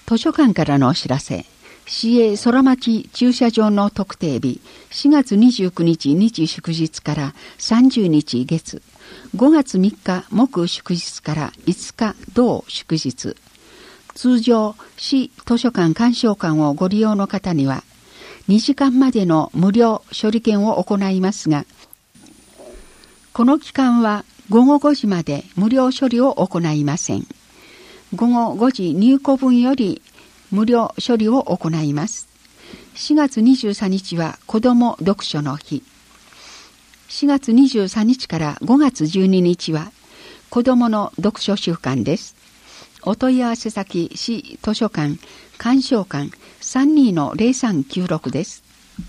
図書館からのお知らせ。市営空町駐車場の特定日、4月29日日祝日から30日月、5月3日木祝日から5日同祝日。通常、市図書館鑑賞館をご利用の方には、2時間までの無料処理券を行いますが、この期間は午後5時まで無料処理を行いません。午後5時入庫分より無料処理を行います。4月23日は子ども読書の日。4月23日から5月12日は子どもの読書週間です。お問い合わせ先、市図書館鑑賞館 32-0396 です。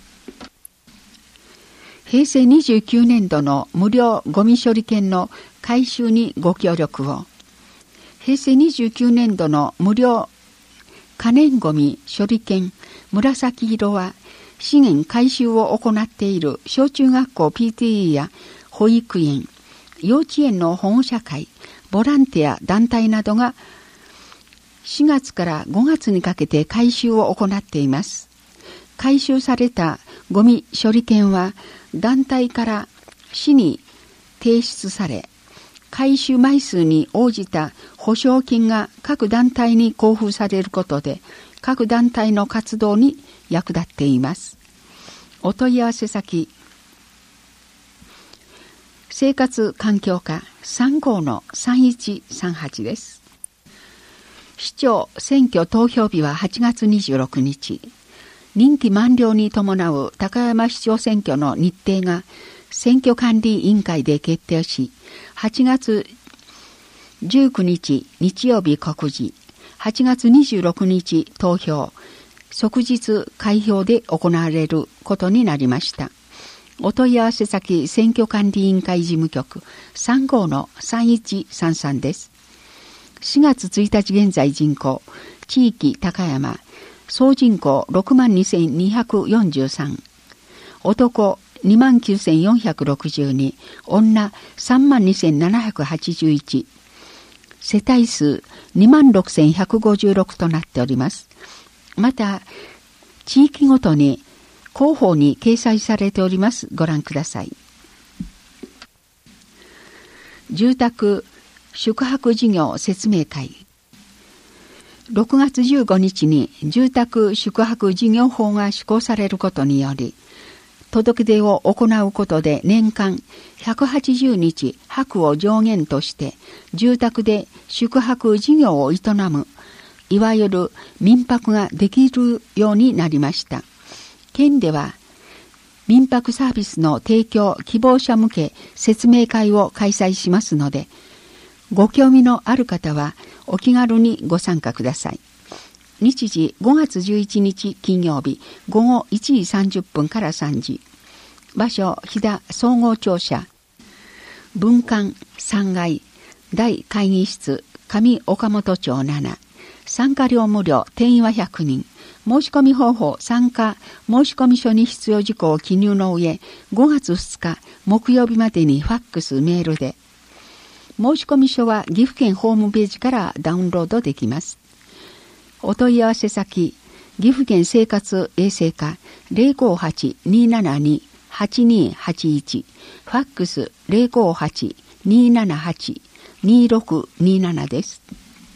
平成29年度の無料ゴミ処理券の回収にご協力を。平成29年度の無料可燃ゴミ処理券紫色は資源回収を行っている小中学校 PTA や保育園、幼稚園の保護者会、ボランティア団体などが4月から5月にかけて回収を行っています。回収されたゴミ処理券は団体から市に提出され、回収枚数に応じた保証金が各団体に交付されることで、各団体の活動に役立っています。お問い合わせ先、生活環境課 35-3138 です。市長選挙投票日は8月26日。任期満了に伴う高山市長選挙の日程が選挙管理委員会で決定し、8月19日日曜日告示、8月26日投票、即日開票で行われることになりました。お問い合わせ先、選挙管理委員会事務局 35-3133 です。4月1日現在人口、地域高山、総人口 62,243、男 29,462、女 32,781、世帯数 26,156 となっております。また、地域ごとに広報に掲載されております。ご覧ください。住宅宿泊事業説明会。6月15日に住宅宿泊事業法が施行されることにより、届け出を行うことで年間180日泊を上限として住宅で宿泊事業を営む、いわゆる民泊ができるようになりました。県では民泊サービスの提供希望者向け説明会を開催しますので、ご興味のある方はお気軽にご参加ください。日時5月11日金曜日午後1時30分から3時。場所、飛騨総合庁舎。文館3階、大会議室、上岡本町7。参加料無料、定員は100人。申し込み方法、参加申し込み書に必要事項を記入の上、5月2日木曜日までにファックス、メールで。申し込み書は岐阜県ホームページからダウンロードできます。お問い合わせ先、岐阜県生活衛生課 058-272-8281、ファックス 058-278-2627 です。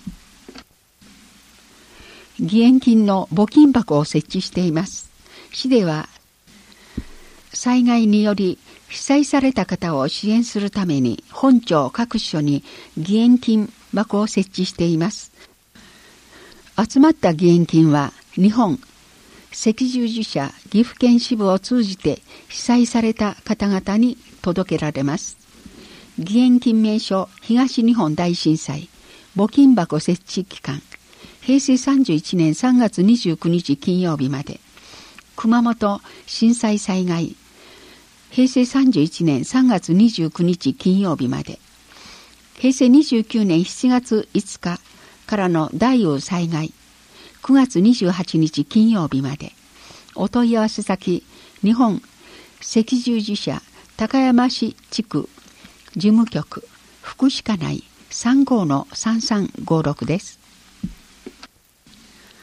義援金の募金箱を設置しています。市では災害により被災された方を支援するために本庁各所に義援金箱を設置しています。集まった義援金は日本赤十字社岐阜県支部を通じて被災された方々に届けられます。義援金名書東日本大震災募金箱設置期間、平成31年3月29日金曜日まで。熊本震災災害平成31年3月29日金曜日まで。平成29年7月5日からの大雨災害9月28日金曜日まで。お問い合わせ先、日本赤十字社高山市地区事務局福祉課内 35-3356 です。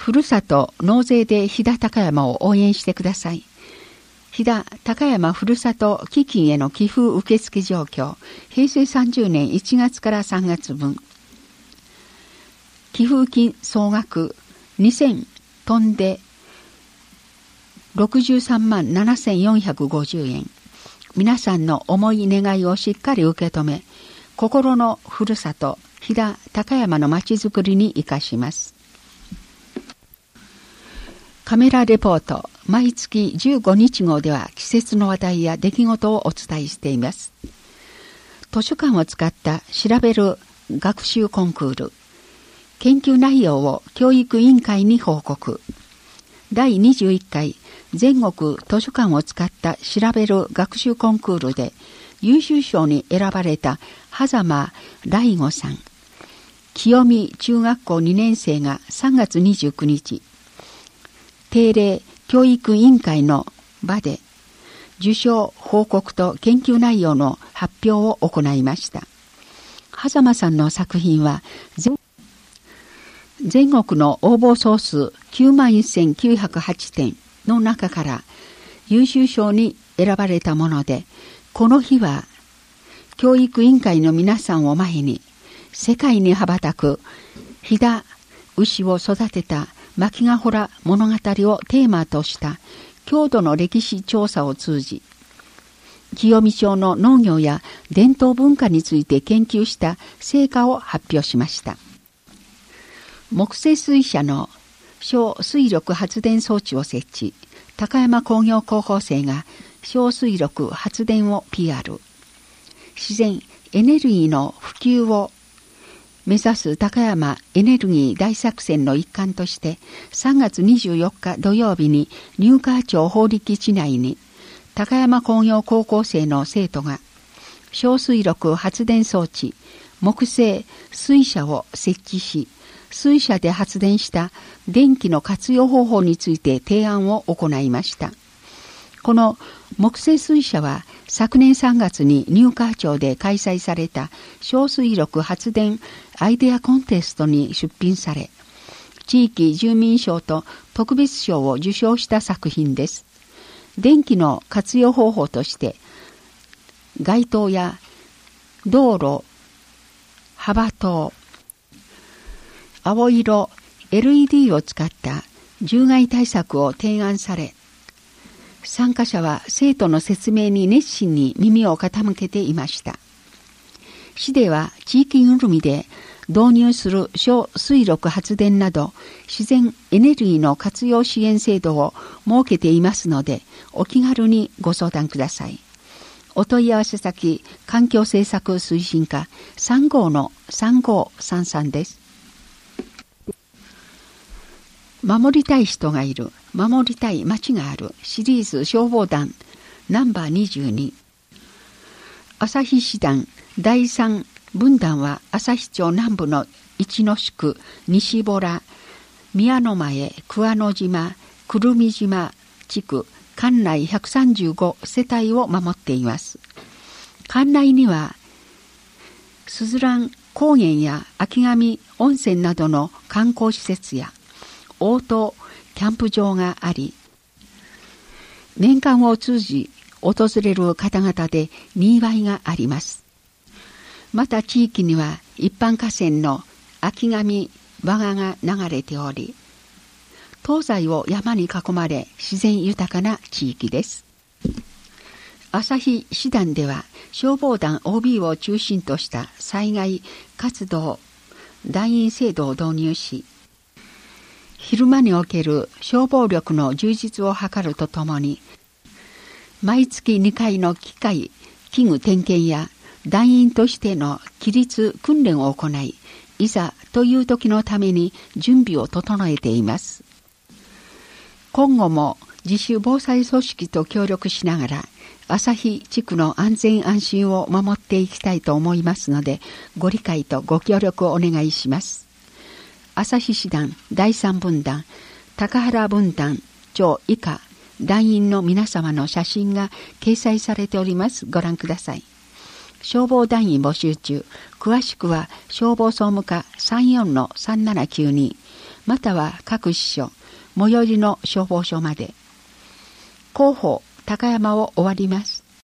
ふるさと納税で飛騨高山を応援してください。飛騨高山ふるさと基金への寄付受付状況、平成30年1月から3月分。寄付金総額2000飛んで63万7450円。皆さんの思い願いをしっかり受け止め、心のふるさと飛騨高山のまちづくりに生かします。カメラレポート、毎月15日号では季節の話題や出来事をお伝えしています。図書館を使った調べる学習コンクール、研究内容を教育委員会に報告。第21回全国図書館を使った調べる学習コンクールで優秀賞に選ばれた狭間大吾さん。清見中学校2年生が3月29日、定例教育委員会の場で受賞報告と研究内容の発表を行いました。狭間さんの作品は全国の応募総数91,908点の中から優秀賞に選ばれたもので、この日は教育委員会の皆さんを前に世界に羽ばたく飛騨牛を育てた牧ヶ洞物語をテーマとした郷土の歴史調査を通じ、清見町の農業や伝統文化について研究した成果を発表しました。木製水車の小水力発電装置を設置、高山工業高校生が小水力発電を PR。自然エネルギーの普及を目指す高山エネルギー大作戦の一環として3月24日土曜日に入川町法力地内に高山工業高校生の生徒が小水力発電装置木製水車を設置し、水車で発電した電気の活用方法について提案を行いました。この木製水車は昨年3月に入川町で開催された小水力発電アイデアコンテストに出品され、地域住民賞と特別賞を受賞した作品です。電気の活用方法として街灯や道路、幅灯、青色 LED を使った獣害対策を提案され、参加者は生徒の説明に熱心に耳を傾けていました。市では地域ぐるみで導入する小水力発電など自然エネルギーの活用支援制度を設けていますので、お気軽にご相談ください。お問い合わせ先、環境政策推進課 35-3533 です。守りたい人がいる、守りたい町があるシリーズ消防団ナンバー22。旭市団第3分団は旭町南部の一之宿、西洞、宮の前、桑野島、くるみ島地区管内135世帯を守っています。管内にはすずらん高原や秋上温泉などの観光施設やオートキャンプ場があり、年間を通じ訪れる方々でにぎわいがあります。また地域には一般河川の秋上和賀が流れており、東西を山に囲まれ自然豊かな地域です。旭市団では消防団 OB を中心とした災害活動団員制度を導入し、昼間における消防力の充実を図るとともに、毎月2回の機械器具点検や団員としての規律訓練を行い、いざという時のために準備を整えています。今後も自主防災組織と協力しながら旭地区の安全安心を守っていきたいと思いますので、ご理解とご協力をお願いします。旭市団第3分団高原分団長以下団員の皆様の写真が掲載されております。ご覧ください。消防団員募集中。詳しくは消防総務課 34-3792 または各支所、最寄りの消防署まで。広報高山を終わります。